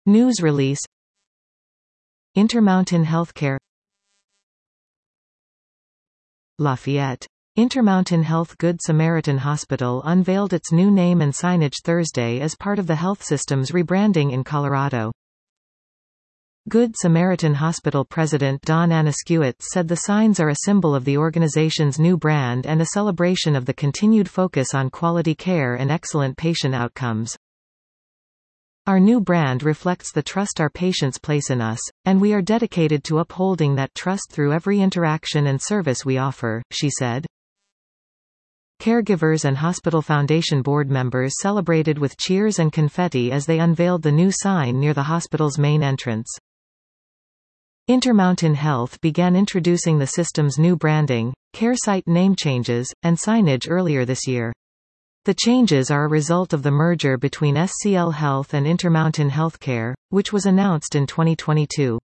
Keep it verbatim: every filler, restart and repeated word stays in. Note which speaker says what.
Speaker 1: News release. Intermountain Healthcare. Lafayette. Intermountain Health Good Samaritan Hospital unveiled its new name and signage Thursday as part of the health system's rebranding in Colorado. Good Samaritan Hospital President Don Aniskewitz said the signs are a symbol of the organization's new brand and a celebration of the continued focus on quality care and excellent patient outcomes. Our new brand reflects the trust our patients place in us, and we are dedicated to upholding that trust through every interaction and service we offer, she said. Caregivers and Hospital Foundation board members celebrated with cheers and confetti as they unveiled the new sign near the hospital's main entrance. Intermountain Health began introducing the system's new branding, care site name changes, and signage earlier this year. The changes are a result of the merger between S C L Health and Intermountain Healthcare, which was announced in twenty twenty-two.